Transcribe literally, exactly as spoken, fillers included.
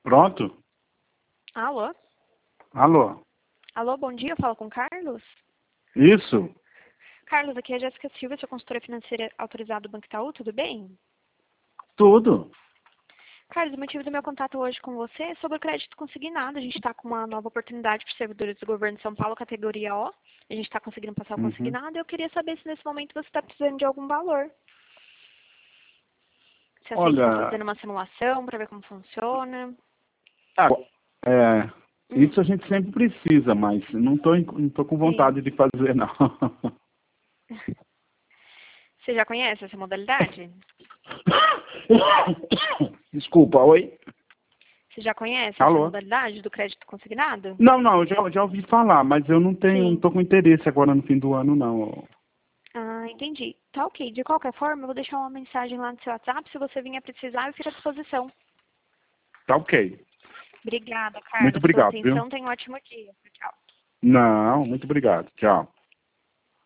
Pronto? Alô? Alô? Alô, bom dia, eu falo com o Carlos? Isso? Carlos, aqui é a Jéssica Silva, sua consultora financeira autorizada do Banco Itaú, tudo bem? Tudo. Carlos, o motivo do meu contato hoje com você é sobre o crédito consignado. A gente está com uma nova oportunidade para os servidores do governo de São Paulo, categoria O. A gente está conseguindo passar o Uhum. consignado e eu queria saber se nesse momento você está precisando de algum valor. Se aceita estar Olha, fazendo uma simulação para ver como funciona. ah, é, Hum, isso a gente sempre precisa, mas não tô, em- não tô com sim. vontade de fazer, não. Você já conhece essa modalidade? Desculpa, oi? Você já conhece essa Alô? modalidade do crédito consignado? Não, não, eu já, já ouvi falar, mas eu não tenho, não Sim. tô com interesse agora no fim do ano, não. Ah, entendi. Tá ok. De qualquer forma, eu vou deixar uma mensagem lá no seu WhatsApp. Se você vier precisar, eu fico à disposição. Tá ok. Obrigada, Muito Carlos, pela obrigado, viu? atenção. Tenha um ótimo dia. Tchau. Não, muito obrigado. Tchau.